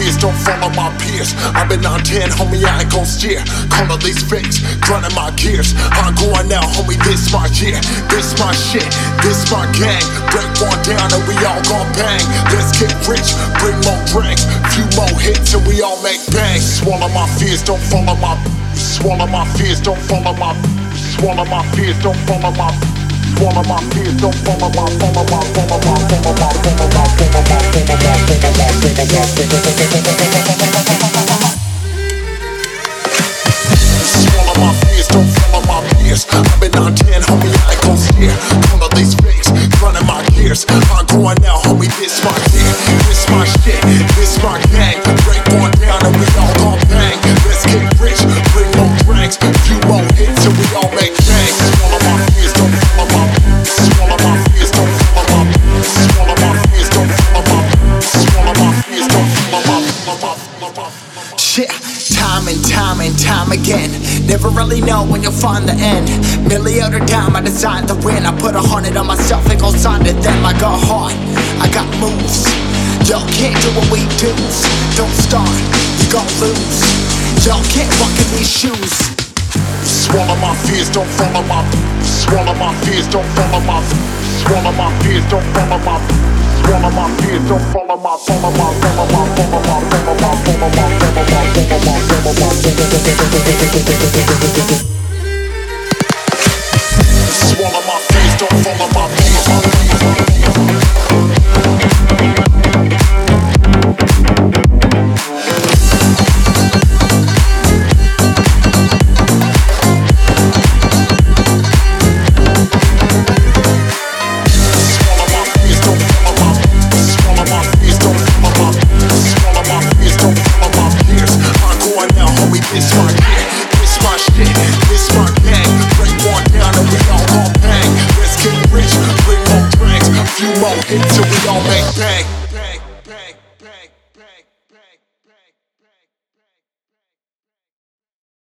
fears, don't follow my peers. I've been on 10, homie, I ain't gon' steer. Call all these fakes, grinding my gears. I'm going now, homie, this my year. This my shit, this my gang. Break one down and we all gon' bang. Let's get rich, bring more drinks. Few more hits and we all make bang. Swallow my fears, don't follow my. Swallow my fears, don't follow my. Swallow my fears, don't follow my. Swallow my fears, don't follow my. Follow my, follow my, follow my, follow my, follow my, swallow my fears, don't follow my peers. I've been on 10, homie, I ain't gon' steer. All of these fakes, running my gears. I'm going now, homie, this my year. This my shit, this my gang. Break one down and we all gon' bang. Let's get rich, bring more drinks. Few more hits and we all make bang. Swallow my fears, don't follow my. Swallow my fears, don't follow my. Swallow my fears, don't follow my. Swallow my fears, don't follow my. Shit, time and time and time again. Never really know when you'll find the end. Milli out or dime, I decide to win. I put 100 on myself, it goes on to them. I got heart, I got moves. Y'all can't do what we do. Don't start, you gon' lose. Y'all can't walk in these shoes. Swallow my fears, don't follow my. Swallow my fears, don't follow my. Swallow my fears, don't follow my. Swallow my fears, don't follow my. Follow my, follow my, follow my, follow my, follow my, follow my, follow my, follow my. Swallow my fears, don't follow my fears. This my year, this my shit, this my gang. Break one down and we all gon' bang. Let's get rich, bring more drinks. A few more hits and we all make bang.